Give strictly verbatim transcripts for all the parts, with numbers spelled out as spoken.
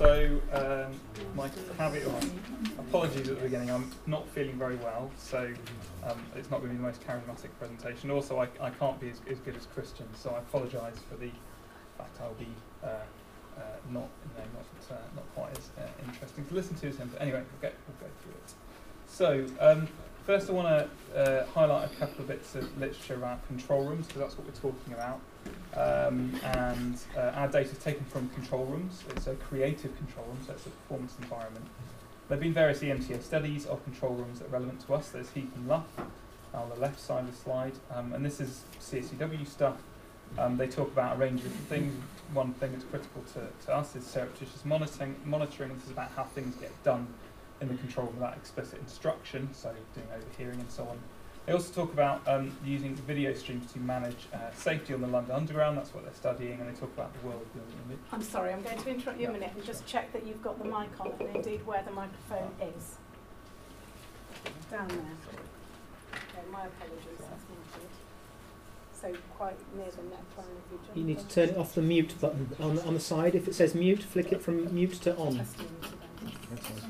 So, um, my caveat, well, apologies at the beginning, I'm not feeling very well, so um, it's not going to be the most charismatic presentation. Also, I, I can't be as, as good as Christian, so I apologise for the fact I'll be uh, uh, not, you know, not, uh, not quite as uh, interesting to listen to as him. But anyway, we'll, get, we'll go through it. So, um, first I want to uh, highlight a couple of bits of literature around control rooms, because that's what we're talking about. Um, and uh, our data is taken from control rooms. It's a creative control room, so it's a performance environment. There have been various E M C A studies of control rooms that are relevant to us. There's Heath and Luff on the left side of the slide, um, and this is C S C W stuff. Um, they talk about a range of different things. One thing that's critical to, to us is surreptitious monitoring. Monitoring. This is about how things get done in the control room without explicit instruction, so doing overhearing and so on. They also talk about um, using video streams to manage uh, safety on the London Underground. That's what they're studying, and they talk about the world building image. I'm sorry, I'm going to interrupt you a minute and just check that you've got the mic on and indeed where the microphone is. Down there. Okay, my apologies, that's not good. So quite near the neckline if you jump. You need to turn it off the mute button on, on the side. If it says mute, flick it from mute to on. Okay.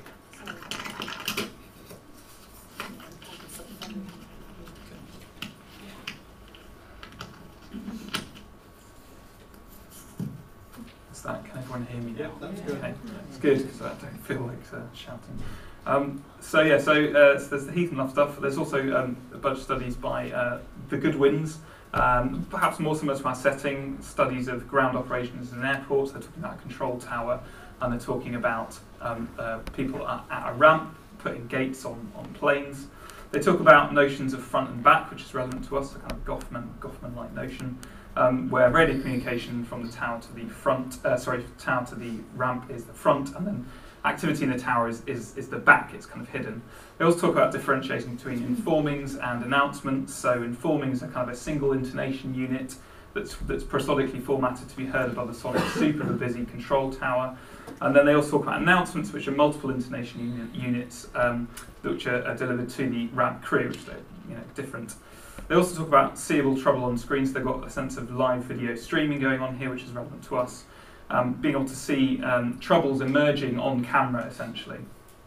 That. Can everyone hear me now? Yeah, that's good. Okay. It's good because I don't feel like uh, shouting. Um, so yeah, so, uh, so there's the Heath and Luff stuff. There's also um, a bunch of studies by uh, the Goodwins, um, perhaps more similar to our setting, studies of ground operations in airports. They're talking about a control tower, and they're talking about um, uh, people at, at a ramp putting gates on, on planes. They talk about notions of front and back, which is relevant to us, a kind of Goffman, Goffman-like notion. Um, where radio communication from the tower to the front, uh, sorry, tower to the ramp is the front, and then activity in the tower is, is, is the back, it's kind of hidden. They also talk about differentiating between informings and announcements. So informings are kind of a single intonation unit that's, that's prosodically formatted to be heard above the sonic soup of a busy control tower. And then they also talk about announcements, which are multiple intonation uni- units, um, which are, are delivered to the ramp crew, which are, you know, different. They also talk about seeable trouble on screens. They've got a sense of live video streaming going on here, which is relevant to us. Um, being able to see um, troubles emerging on camera, essentially.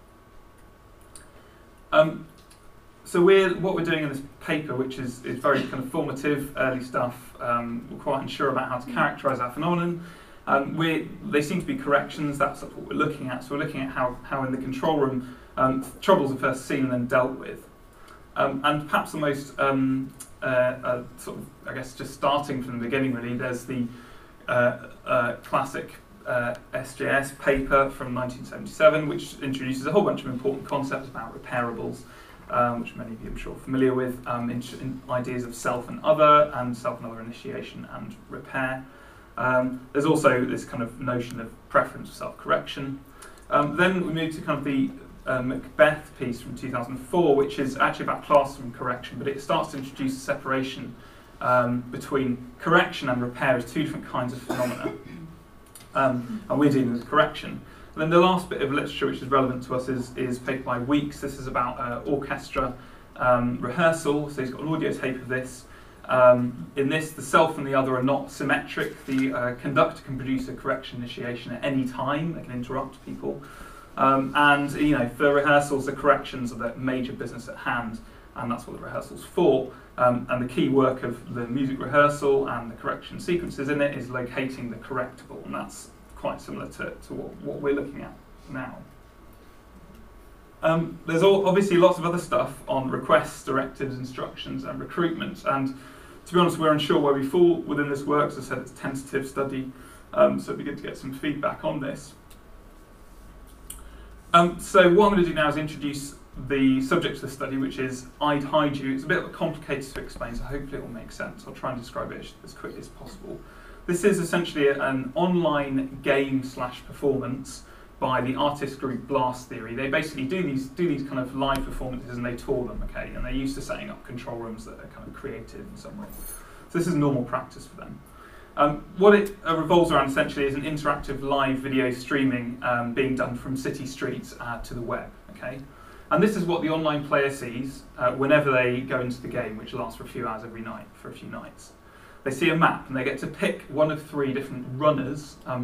Um, so we're, what we're doing in this paper, which is, is very kind of formative, early stuff, um, we're quite unsure about how to characterise our phenomenon. Um, we they seem to be corrections, that's what we're looking at. So we're looking at how, how in the control room, um, troubles are first seen and then dealt with. Um, and perhaps the most, um, uh, uh, sort of, I guess, just starting from the beginning really, there's the uh, uh, classic uh, S J S paper from nineteen seventy-seven, which introduces a whole bunch of important concepts about repairables, um, which many of you I'm sure are familiar with, um, in, in ideas of self and other, and self and other initiation and repair. Um, there's also this kind of notion of preference for self-correction. Um, then we move to kind of the Uh, Macbeth piece from two thousand four, which is actually about classroom correction, but it starts to introduce a separation um, between correction and repair as two different kinds of phenomena. Um, and we're dealing with correction. And then the last bit of literature which is relevant to us is, is a paper by Weeks. This is about uh, orchestra um, rehearsal, so he's got an audio tape of this. Um, in this, the self and the other are not symmetric. The uh, conductor can produce a correction initiation at any time. They can interrupt people. Um, and, you know, for rehearsals, the corrections are the major business at hand, and that's what the rehearsal's for. Um, and the key work of the music rehearsal and the correction sequences in it is locating the correctable, and that's quite similar to, to what, what we're looking at now. Um, there's all, obviously lots of other stuff on requests, directives, instructions, and recruitment, and to be honest, we're unsure where we fall within this work. As I said, it's a tentative study, um, so it'd be good to get some feedback on this. Um, so what I'm going to do now is introduce the subject of the study, which is I'd Hide You. It's a bit complicated to explain, so hopefully it will make sense. I'll try and describe it as quickly as possible. This is essentially an online game slash performance by the artist group Blast Theory. They basically do these do these kind of live performances and they tour them, okay? And they're used to setting up control rooms that are kind of creative in some way. So this is normal practice for them. Um, what it uh, revolves around essentially is an interactive live video streaming um, being done from city streets uh, to the web, okay? And this is what the online player sees uh, whenever they go into the game, which lasts for a few hours every night, for a few nights. They see a map and they get to pick one of three different runners, um,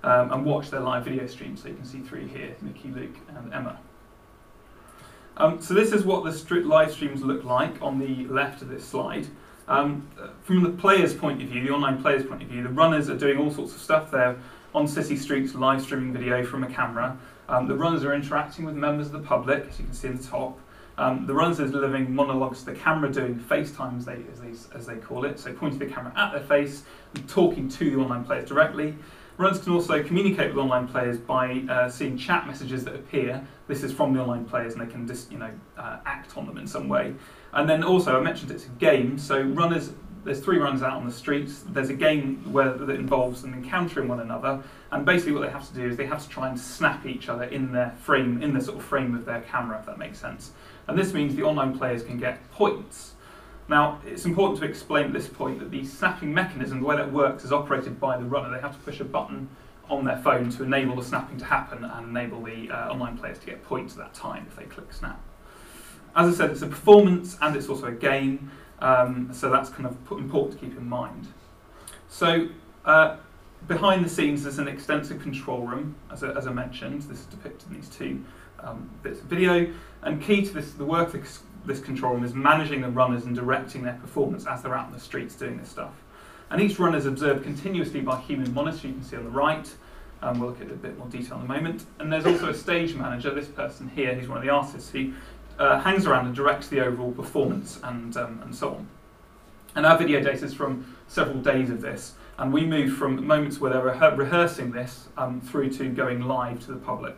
um, and watch their live video stream. So you can see three here, Nikki, Luke and Emma. Um, so this is what the st live streams look like on the left of this slide. Um, from the player's point of view, the online player's point of view, the runners are doing all sorts of stuff. They're on city streets live streaming video from a camera. Um, the runners are interacting with members of the public, as you can see in the top. Um, the runners are delivering monologues to the camera, doing FaceTime as they, as, they, as they call it, so pointing the camera at their face and talking to the online players directly. Runners can also communicate with online players by uh, seeing chat messages that appear. This is from the online players, and they can just, you know, uh, act on them in some way. And then also, I mentioned it's a game, so runners, there's three runners out on the streets. There's a game where that involves them encountering one another, and basically what they have to do is they have to try and snap each other in their frame, in the sort of frame of their camera, if that makes sense. And this means the online players can get points. Now, it's important to explain at this point that the snapping mechanism, the way that works, is operated by the runner. They have to push a button on their phone to enable the snapping to happen and enable the uh, online players to get points at that time if they click snap. As I said, it's a performance and it's also a game, um, so that's kind of important to keep in mind. So, uh, behind the scenes there's an extensive control room, as I, as I mentioned. This is depicted in these two um, bits of video, and key to this, the work of this, this control room is managing the runners and directing their performance as they're out in the streets doing this stuff. And each runner is observed continuously by a human monitor, you can see on the right. Um, we'll look at a bit more detail in a moment. And there's also a stage manager, this person here, who's one of the artists, who uh, hangs around and directs the overall performance and, um, and so on. And our video data is from several days of this, and we move from moments where they're rehe rehearsing this um, through to going live to the public.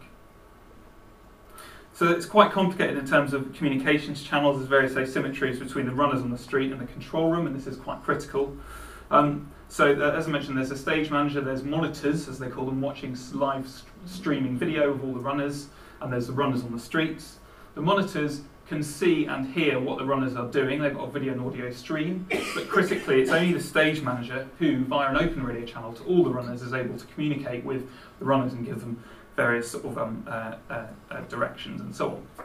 So it's quite complicated in terms of communications channels. There's various asymmetries between the runners on the street and the control room, and this is quite critical. Um, so uh, as I mentioned, there's a stage manager, there's monitors, as they call them, watching live st streaming video of all the runners, and there's the runners on the streets. The monitors can see and hear what the runners are doing. They've got a video and audio stream, but critically it's only the stage manager who, via an open radio channel to all the runners, is able to communicate with the runners and give them various sort of um, uh, uh, uh, directions and so on.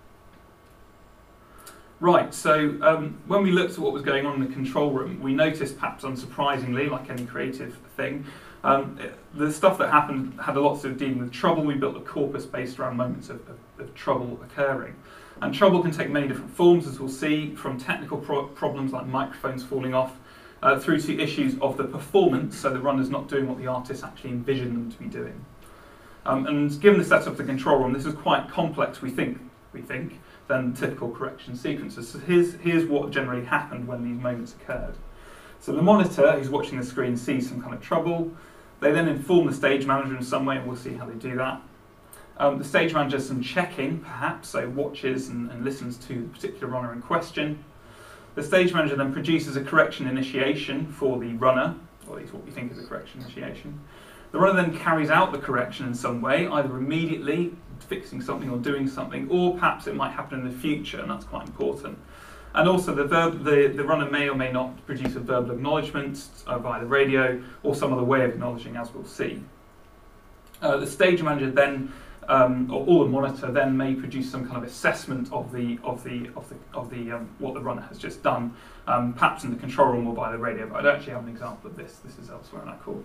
Right, so um, when we looked at what was going on in the control room, we noticed, perhaps unsurprisingly, like any creative thing, um, the stuff that happened had a lot to do dealing with trouble. We built a corpus based around moments of, of, of trouble occurring. And trouble can take many different forms, as we'll see, from technical pro problems like microphones falling off, uh, through to issues of the performance, so the runner's not doing what the artists actually envisioned them to be doing. Um, and given the setup of the control room, this is quite complex, we think, we think, than typical correction sequences. So here's, here's what generally happened when these moments occurred. So the monitor who's watching the screen sees some kind of trouble. They then inform the stage manager in some way, and we'll see how they do that. Um, the stage manager does some checking, perhaps, so watches and, and listens to the particular runner in question. The stage manager then produces a correction initiation for the runner, or at least what we think is a correction initiation. The runner then carries out the correction in some way, either immediately fixing something or doing something, or perhaps it might happen in the future, and that's quite important. And also the, verb, the, the runner may or may not produce a verbal acknowledgement uh, via the radio, or some other way of acknowledging, as we'll see. Uh, the stage manager then, um, or, or the monitor then may produce some kind of assessment of the of the of the of the um, what the runner has just done, um, perhaps in the control room or by the radio. But I don't actually have an example of this. This is elsewhere in our corpus.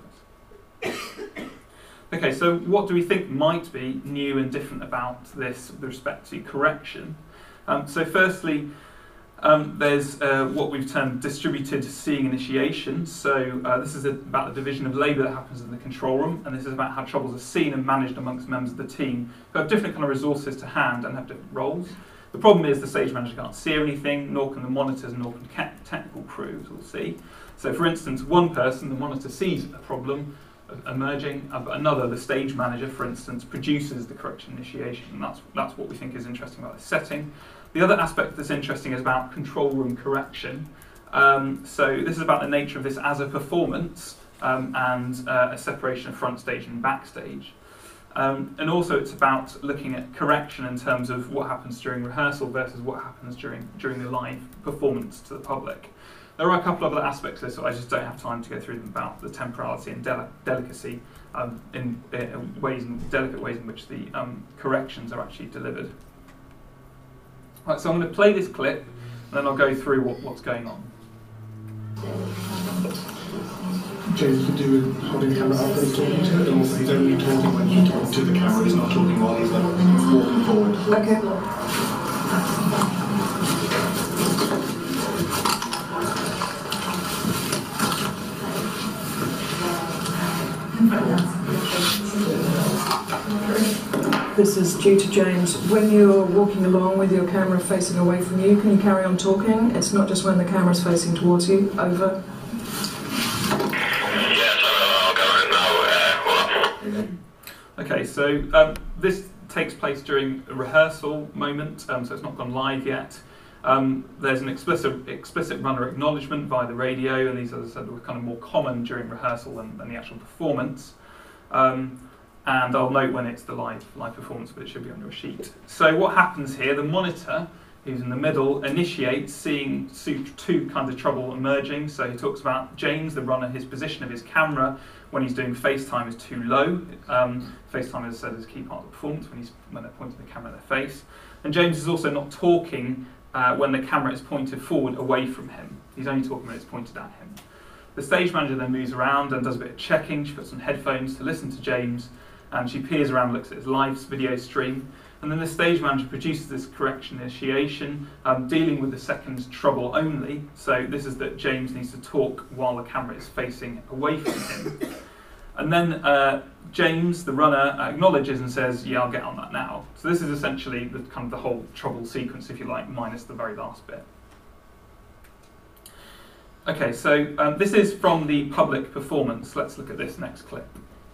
Okay, so what do we think might be new and different about this with respect to correction? Um, so firstly, um, there's uh, what we've termed distributed seeing initiation. So uh, this is a, about the division of labour that happens in the control room, and this is about how troubles are seen and managed amongst members of the team who have different kind of resources to hand and have different roles. The problem is the stage manager can't see anything, nor can the monitors, nor can technical crew, as we'll see. So for instance, one person, the monitor, sees a problem emerging, uh, but another, the stage manager, for instance, produces the correction initiation, and that's, that's what we think is interesting about this setting. The other aspect that's interesting is about control room correction. Um, so this is about the nature of this as a performance um, and uh, a separation of front stage and backstage. Um, and also it's about looking at correction in terms of what happens during rehearsal versus what happens during, during the live performance to the public. There are a couple of other aspects of this, so I just don't have time to go through them, about the temporality and deli delicacy um, in, in ways, in delicate ways in which the um, corrections are actually delivered. Right, so I'm going to play this clip, and then I'll go through what, what's going on. James could do with holding the camera up when he's talking to it, or he's only talking when he's talking to the camera, he's not talking while he's like walking forward. Okay. This is due to James. When you're walking along with your camera facing away from you, can you carry on talking? It's not just when the camera's facing towards you. Over. Okay, so um, this takes place during a rehearsal moment, um, so it's not gone live yet. Um, there's an explicit explicit runner acknowledgement via the radio, and these, as I said, were kind of more common during rehearsal than, than the actual performance. Um, and I'll note when it's the live live performance, but it should be on your sheet. So what happens here? The monitor, who's in the middle, initiates seeing two kinds of trouble emerging. So he talks about James, the runner, his position of his camera when he's doing FaceTime is too low. Um, FaceTime, as I said, is a key part of the performance when, he's, when they're pointing the camera at their face. And James is also not talking uh, when the camera is pointed forward away from him. He's only talking when it's pointed at him. The stage manager then moves around and does a bit of checking. She puts on headphones to listen to James, and she peers around and looks at his live video stream. And then the stage manager produces this correction initiation, um, dealing with the second trouble only. So this is that James needs to talk while the camera is facing away from him. And then uh, James, the runner, acknowledges and says, yeah, I'll get on that now. So this is essentially the kind of the whole trouble sequence, if you like, minus the very last bit. Okay, so um, this is from the public performance. Let's look at this next clip.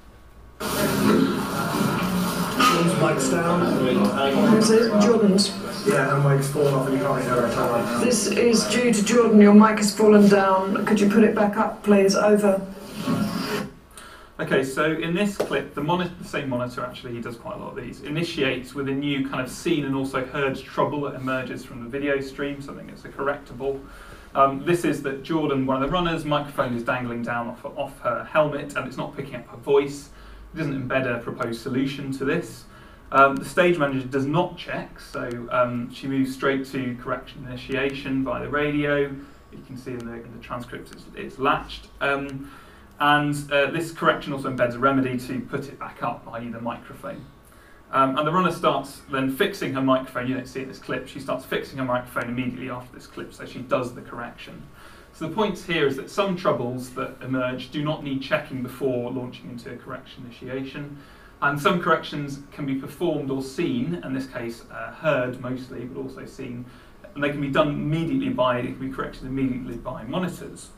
Jordan's mic's down. Is it Jordan's? Yeah, and mic's fallen off and you can't hear it. This is due to Jordan. Your mic has fallen down. Could you put it back up, please? Over. Okay, so in this clip, the, monitor, the same monitor, actually, he does quite a lot of these, initiates with a new kind of seen and also heard trouble that emerges from the video stream, something that's a correctable. Um, this is that Jordan, one of the runners, microphone is dangling down off, off her helmet and it's not picking up her voice. It doesn't embed a proposed solution to this. Um, the stage manager does not check, so um, she moves straight to correction initiation by the radio. You can see in the, in the transcript it's, it's latched. Um, and uh, this correction also embeds a remedy to put it back up, that is the microphone. Um, and the runner starts then fixing her microphone. You don't see it in this clip. She starts fixing her microphone immediately after this clip, so she does the correction. So the point here is that some troubles that emerge do not need checking before launching into a correction initiation. And some corrections can be performed or seen, in this case uh, heard mostly, but also seen. And they can be done immediately by, they can be corrected immediately by monitors.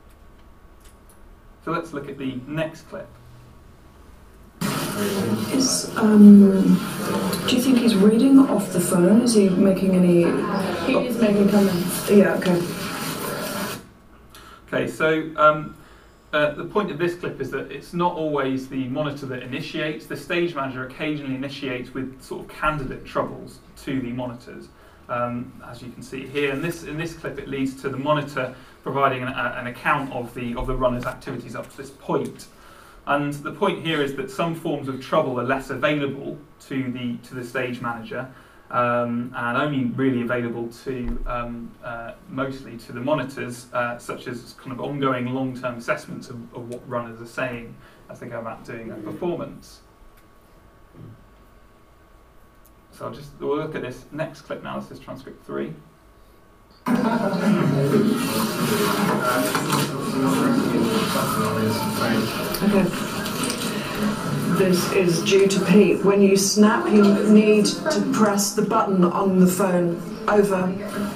So let's look at the next clip. Is, um, do you think he's reading off the phone? Is he making any... He is making comments. Yeah, okay. Okay, so um, uh, the point of this clip is that it's not always the monitor that initiates. The stage manager occasionally initiates with sort of candidate troubles to the monitors, um, as you can see here. And this, in this clip, it leads to the monitor providing an, a, an account of the of the runner's activities up to this point. And the point here is that some forms of trouble are less available to the to the stage manager. Um, and only really available to um, uh, mostly to the monitors, uh, such as kind of ongoing long-term assessments of, of what runners are saying as they go about doing their performance. So I'll just we'll look at this next clip now. This is transcript three. Okay. This is due to Pete. When you snap, you need to press the button on the phone. Over.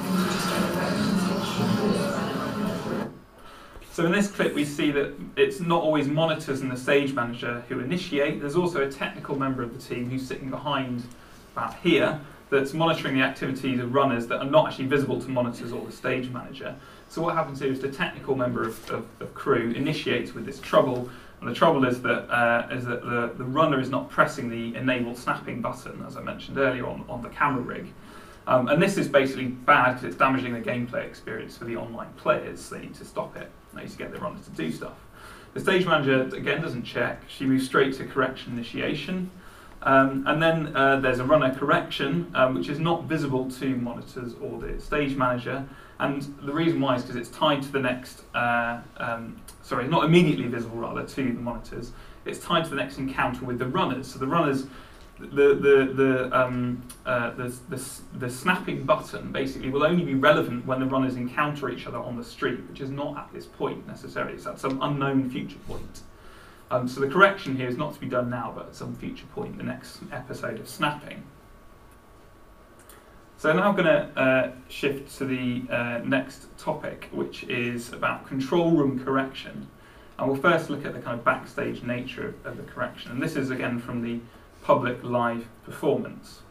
So in this clip, we see that it's not always monitors and the stage manager who initiate. There's also a technical member of the team who's sitting behind about here that's monitoring the activities of runners that are not actually visible to monitors or the stage manager. So what happens here is the technical member of, of, of crew initiates with this trouble. And the trouble is that, uh, is that the, the runner is not pressing the enable snapping button, as I mentioned earlier, on, on the camera rig. Um, and this is basically bad because it's damaging the gameplay experience for the online players, so they need to stop it. They need to get the runner to do stuff. The stage manager, again, doesn't check. She moves straight to correction initiation. Um, and then uh, there's a runner correction, um, which is not visible to monitors or the stage manager. And the reason why is because it's tied to the next, uh, um, sorry, not immediately visible rather to the monitors. It's tied to the next encounter with the runners. So the runners, the the the um, uh, the, the the snapping button basically will only be relevant when the runners encounter each other on the street, which is not at this point necessarily. It's at some unknown future point. Um, so the correction here is not to be done now, but at some future point, the next episode of snapping. So now I'm going to uh, shift to the uh, next topic, which is about control room correction. And we'll first look at the kind of backstage nature of, of the correction. And this is again from the public live performance.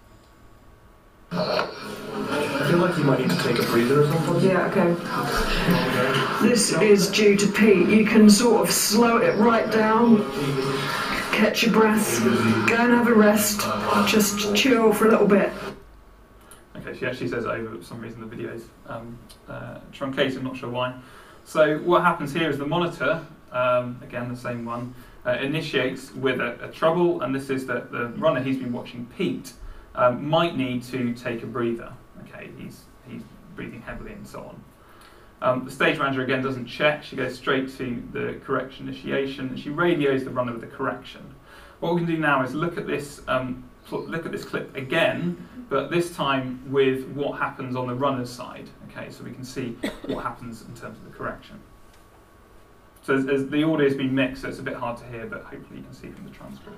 I feel like you might need to take a breather or something. Yeah, okay. This is due to Pete. You can sort of slow it right down, catch your breath, go and have a rest, just chill for a little bit. Okay, she actually says over for some reason the video's um, uh, truncated, I'm not sure why. So what happens here is the monitor, um, again the same one, uh, initiates with a, a trouble, and this is that the runner he's been watching, Pete, um, might need to take a breather. Okay, he's he's breathing heavily and so on. Um, the stage manager again doesn't check, she goes straight to the correction initiation, and she radios the runner with the correction. What we can do now is look at this um, look at this clip again, but this time with what happens on the runner's side. Okay, so we can see what happens in terms of the correction. So as, as the audio has been mixed, so it's a bit hard to hear, but hopefully you can see from the transcript.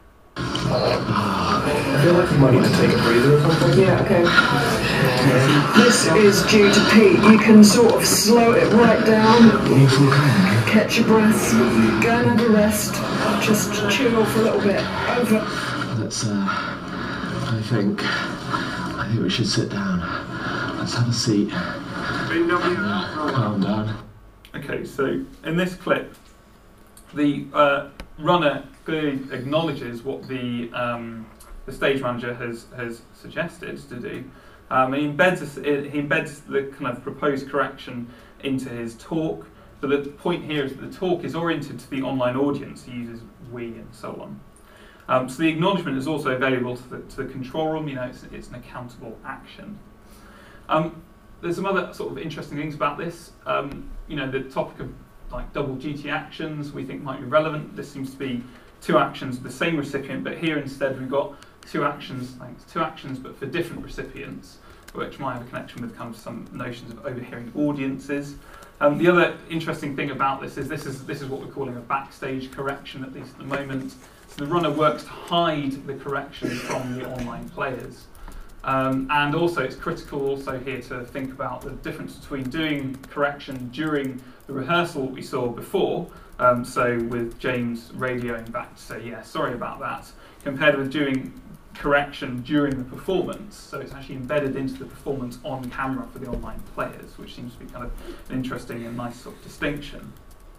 I feel like you might need to take a breather or something. Yeah, okay. This is due to Pete. You can sort of slow it right down, catch your breath, go and have a rest, just chill for a little bit. Over. Let's, uh, I think, I think we should sit down. Let's have a seat. Calm down. Okay, so in this clip, the uh, runner clearly acknowledges what the um, the stage manager has has suggested to do. Um, and he embeds a, he embeds the kind of proposed correction into his talk. But the point here is that the talk is oriented to the online audience. He uses we and so on. Um, so the acknowledgement is also available to the, to the control room. You know, it's, it's an accountable action. Um, there's some other sort of interesting things about this. Um, you know, the topic of like double duty actions we think might be relevant. This seems to be two actions of the same recipient, but here instead we've got two actions, thanks, two actions, but for different recipients, which might have a connection with kind of some notions of overhearing audiences. Um, the other interesting thing about this is this is this is what we're calling a backstage correction, at least at the moment. So the runner works to hide the correction from the online players. Um, and also it's critical also here to think about the difference between doing correction during the rehearsal we saw before, um, so with James radioing back to say, yeah, sorry about that, compared with doing correction during the performance. So it's actually embedded into the performance on camera for the online players, which seems to be kind of an interesting and nice sort of distinction.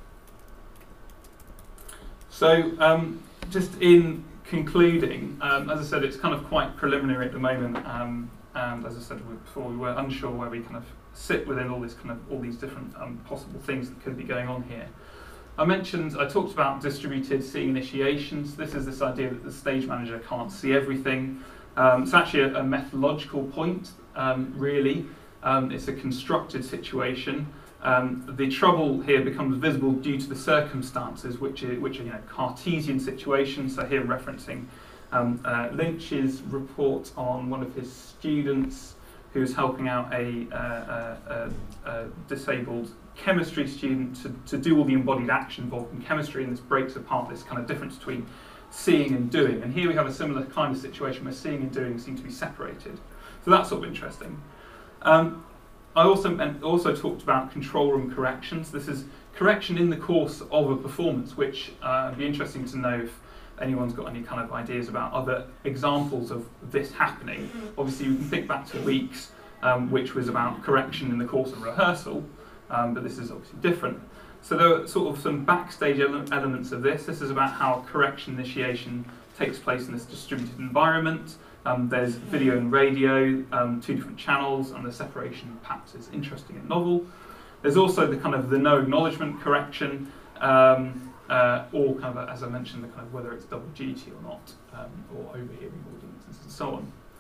So um, just in concluding, um, as I said, it's kind of quite preliminary at the moment, um, and as I said before, we were unsure where we kind of sit within all this kind of all these different um, possible things that could be going on here. I mentioned, I talked about distributed seeing initiations. This is this idea that the stage manager can't see everything. Um, it's actually a, a methodological point, um, really. Um, it's a constructed situation. Um, the trouble here becomes visible due to the circumstances, which are, which are you know, Cartesian situations. So here referencing um, uh, Lynch's report on one of his students who was helping out a, uh, a, a, a disabled chemistry student to, to do all the embodied action involved in chemistry, and this breaks apart this kind of difference between seeing and doing. And here we have a similar kind of situation where seeing and doing seem to be separated. So that's sort of interesting. Um, I also meant, also talked about control room corrections. This is correction in the course of a performance, which uh, would be interesting to know if anyone's got any kind of ideas about other examples of this happening. Obviously, you can think back to Weeks, um, which was about correction in the course of rehearsal, um, but this is obviously different. So there are sort of some backstage ele elements of this. This is about how correction initiation takes place in this distributed environment. Um, there's video and radio, um, two different channels, and the separation perhaps is interesting and novel. There's also the kind of the no acknowledgement correction, um, uh, or kind of, as I mentioned, the kind of whether it's double duty or not, um, or overhearing audiences and so on.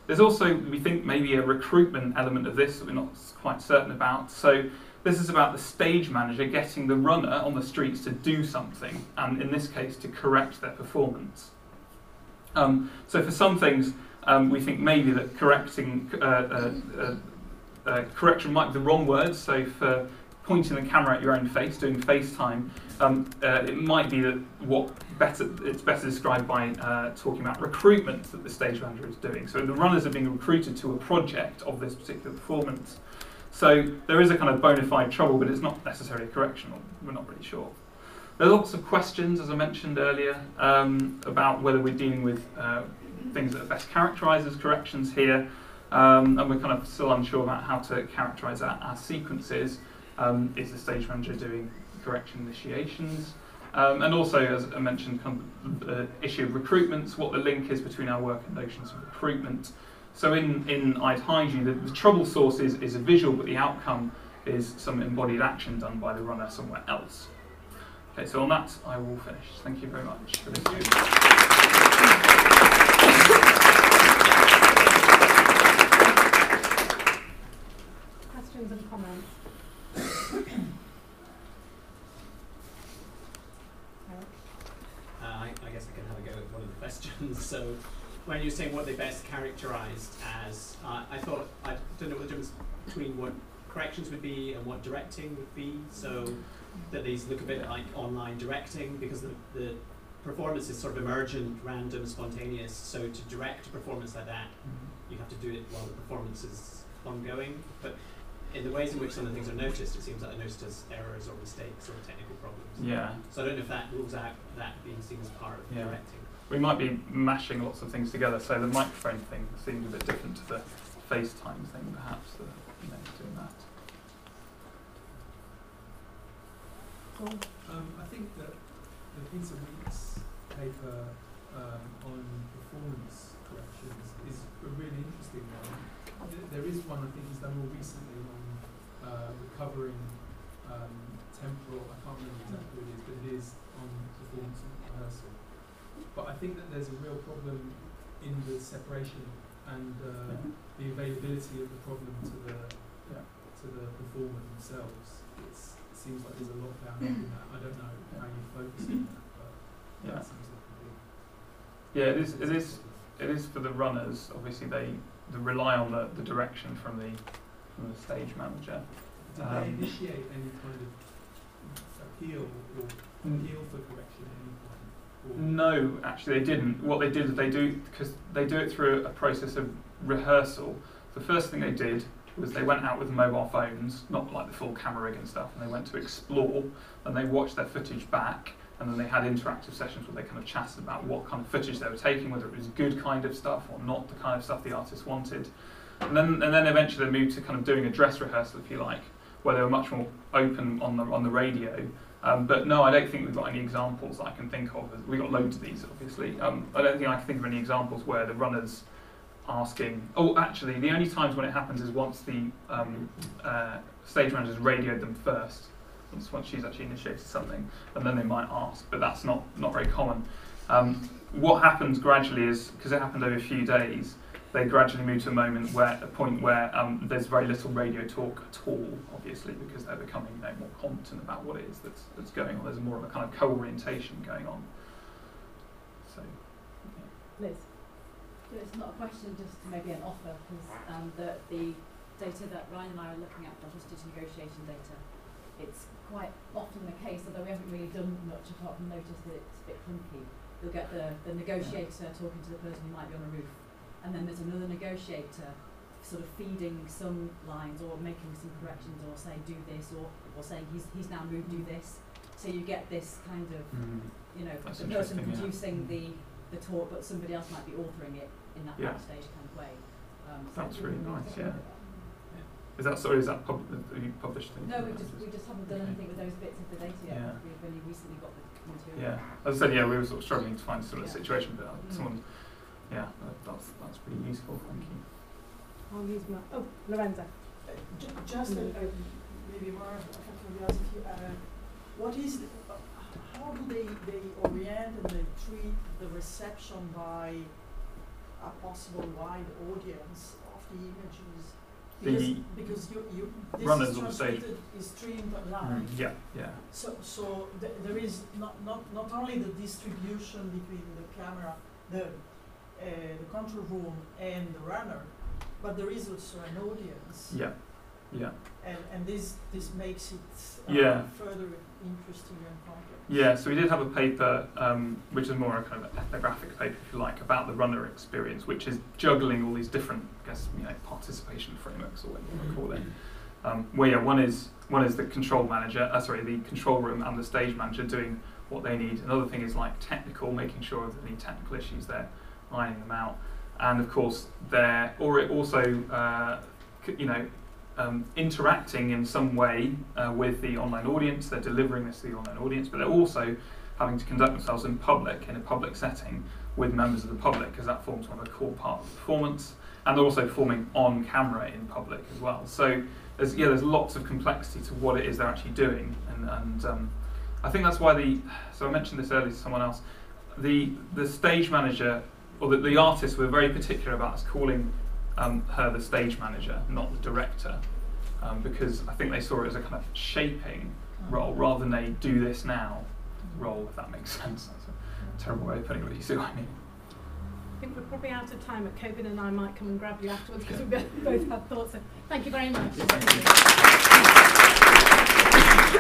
There's also, we think, maybe a recruitment element of this that we're not quite certain about. So this is about the stage manager getting the runner on the streets to do something, and in this case, to correct their performance. Um, so for some things, um, we think maybe that correcting uh, uh, uh, uh, correction might be the wrong word. So for pointing the camera at your own face, doing FaceTime, um, uh, it might be that what better it's better described by uh, talking about recruitment that the stage manager is doing. So the runners are being recruited to a project of this particular performance. So there is a kind of bona fide trouble, but it's not necessarily a correction. We're not really sure. There are lots of questions, as I mentioned earlier, um, about whether we're dealing with uh, things that are best characterised as corrections here, um, and we're kind of still unsure about how to characterise that as sequences. Um, is the stage manager doing correction initiations? Um, and also, as I mentioned, kind of the issue of recruitments, what the link is between our work and notions of recruitment. So in, in I'd Hide You, the, the trouble source is, is a visual, but the outcome is some embodied action done by the runner somewhere else. Okay, so on that, I will finish. Thank you very much for listening. Questions and comments? Uh, I, I guess I can have a go at one of the questions. So, when you're saying what they best characterised as, uh, I thought, I don't know what the difference between what corrections would be and what directing would be. So, that these look a bit like online directing, because the, the performance is sort of emergent, random, spontaneous. So, to direct a performance like that, mm-hmm. you have to do it while the performance is ongoing. But in the ways in which some of the things are noticed, it seems like they're noticed as errors or mistakes or technical problems. Yeah. So I don't know if that rules out that being seen as part of yeah. directing. We might be mashing lots of things together, so the microphone thing seems a bit different to the FaceTime thing, perhaps, the, you know, doing that. Um, I think that the Peter Weeks paper um, on performance corrections is a really interesting one. There is one I think he's done more recently on uh, recovering um, temporal, I can't remember exactly what it is, but it is on performance and rehearsal. But I think that there's a real problem in the separation and uh, yeah. the availability of the problem to the yeah. to the performer themselves. It's, it seems like there's a lot bound up in that. I don't know how you focus on that, but yeah. that seems like a big. Yeah, it is. It is. It is for the runners. Obviously, they. They rely on the, the direction from the from the stage manager. Did um, they initiate any kind of appeal or appeal for correction at any point? Or no, actually they didn't. What they did is they do, because they do it through a process of rehearsal. The first thing they did was they went out with mobile phones, not like the full camera rig and stuff, and they went to explore, and they watched their footage back, and then they had interactive sessions where they kind of chatted about what kind of footage they were taking, whether it was good kind of stuff or not the kind of stuff the artist wanted. And then and then eventually they moved to kind of doing a dress rehearsal, if you like, where they were much more open on the on the radio. Um, but no, I don't think we've got any examples I can think of. We've got loads of these, obviously. Um, I don't think I can think of any examples where the runner's asking... Oh, actually, the only times when it happens is once the um, uh, stage manager's radioed them first. Once she's actually initiated something, and then they might ask, but that's not, not very common. Um, what happens gradually is, because it happened over a few days, they gradually move to a moment where, a point where um, there's very little radio talk at all, obviously, because they're becoming you know, more competent about what it is that's, that's going on. There's more of a kind of co-orientation going on. So, yeah. Liz? It's not a question, just maybe an offer, because um, the, the data that Ryan and I are looking at, the hostage negotiation data, it's quite often the case, although we haven't really done much apart from notice that it's a bit clunky. You'll get the, the negotiator talking to the person who might be on a roof, and then there's another negotiator sort of feeding some lines or making some corrections or saying do this or, or saying he's, he's now moved, do this. So you get this kind of, mm. you know, That's the person producing yeah. the, the talk, but somebody else might be authoring it in that yeah. backstage kind of way. Um, so That's really nice, yeah. Is that sorry? Is that pub have you published things? No, we just we just haven't done anything with those bits of the data yet. Yeah. We've only recently got the material. Yeah, as I said, yeah, we were sort of struggling to find a similar yeah. situation, but uh, mm. someone, yeah, uh, that's that's pretty useful. Thank you. I'll use my oh, Lorenzo. Uh, ju just mm. uh, maybe more of a curiosity. Uh, what is the, uh, how do they they orient and they treat the reception by a possible wide audience of the images? The Because, because you, you, this runners is on the stage. transmitted, is streamed live. Mm, yeah, yeah. So, so th- there is not, not, not only the distribution between the camera, the, uh, the control room and the runner, but there is also an audience. Yeah, yeah. And, and this, this makes it uh, Yeah. further interesting and complex. Yeah, so we did have a paper, um, which is more a kind of ethnographic paper, if you like, about the runner experience, which is juggling all these different, I guess, you know, participation frameworks, or whatever you want to call it. Um, where yeah, one is one is the control manager, uh, sorry, the control room and the stage manager doing what they need. Another thing is like technical, making sure that any technical issues they're ironing them out, and of course they're or it also, uh, c- you know. Um, interacting in some way uh, with the online audience. They're delivering this to the online audience, but they're also having to conduct themselves in public, in a public setting, with members of the public, because that forms one of the core part of the performance, and they're also performing on camera in public as well. So there's, yeah, there's lots of complexity to what it is they're actually doing, and, and um, I think that's why the, so I mentioned this earlier to someone else, the the stage manager, or the, the artists were very particular about us calling Um, her the stage manager, not the director, um, because I think they saw it as a kind of shaping role rather than a do this now role, if that makes sense. That's a terrible way of putting it, but you see what I mean. I think we're probably out of time, but Coben and I might come and grab you afterwards because we both had thoughts. So thank you very much. Thank you.